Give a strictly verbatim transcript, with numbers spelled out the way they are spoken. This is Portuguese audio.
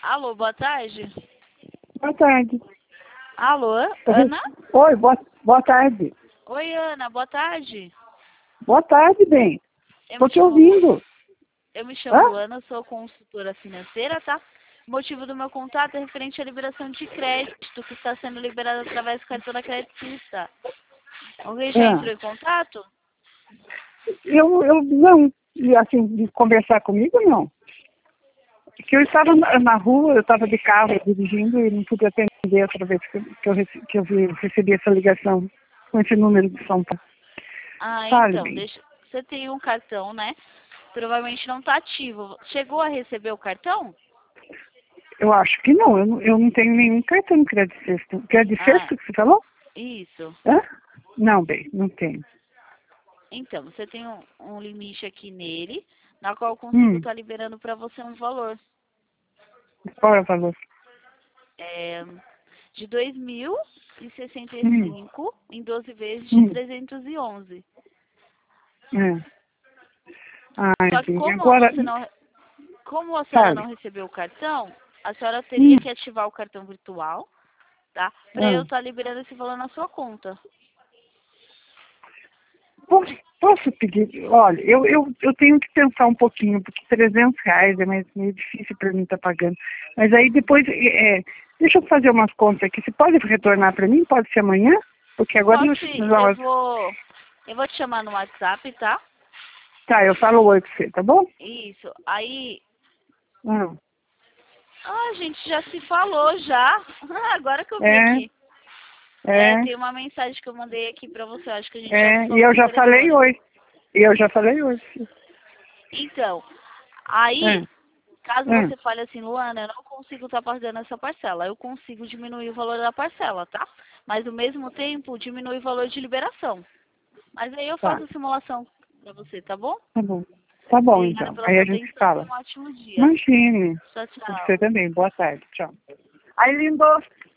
Alô, boa tarde. Boa tarde. Alô, Ana? Oi, boa, boa tarde. Oi, Ana, boa tarde. Boa tarde, bem. Eu Tô me te chamo, ouvindo. eu me Hã? chamo Luana, sou consultora financeira, tá? O motivo do meu contato é referente à liberação de crédito, que está sendo liberado através do cartão da creditista. Alguém já Hã? entrou em contato? Eu, eu não. E assim, de conversar comigo, não. Porque eu estava na, na rua, eu estava de carro dirigindo e não pude atender outra vez que, eu- que, eu, rece- que eu vi- recebi essa ligação com esse número de São Paulo. Ah, Fale, então, bem. deixa... você tem um cartão, né? Provavelmente não está ativo. Chegou a receber o cartão? Eu acho que não, eu, não- eu não tenho nenhum cartão de crédito sexto. Crédito Ah, sexto que você falou? isso. Hã? Não, bem, não tenho. Então, você tem um, um limite aqui nele, na qual eu consigo Hum, estar liberando para você um valor qual é o valor? é, de dois mil e sessenta e Hum, cinco em doze vezes de hum, trezentos e onze. é. Ai, Só que bem, como agora, você não, como a senhora não fale. recebeu o cartão, a senhora teria Hum, que ativar o cartão virtual, tá? Para eu ah. estar liberando esse valor na sua conta. Posso, posso pedir? Olha, eu, eu, eu tenho que pensar um pouquinho, porque trezentos reais é mais, meio difícil para mim estar pagando. Mas aí depois, é, deixa eu fazer umas contas aqui. Você pode retornar para mim? Pode ser amanhã? Porque agora Posso, nós, eu nós... vou, eu vou te chamar no WhatsApp, tá? Tá, eu falo oi pra você, tá bom? Isso. Aí, Hum, ah, a gente já se falou já. Agora que eu vi é, aqui. É, é, tem uma mensagem que eu mandei aqui pra você. Acho que a gente já se é. E falou eu por já falei telefone. oi. E eu já falei oi. Então, É, aí, caso é, você fale assim, Luana, eu não consigo estar pagando essa parcela. Eu consigo diminuir o valor da parcela, tá? Mas ao mesmo tempo, diminui o valor de liberação. Mas aí eu tá, faço a simulação pra você, tá bom? tá bom. Tá bom, Obrigada então. pela Aí sua a gente atenção e fala. um ótimo dia. Imagine. Tchau, Você tchau. também. Boa tarde. Tchau. Ai, lindo.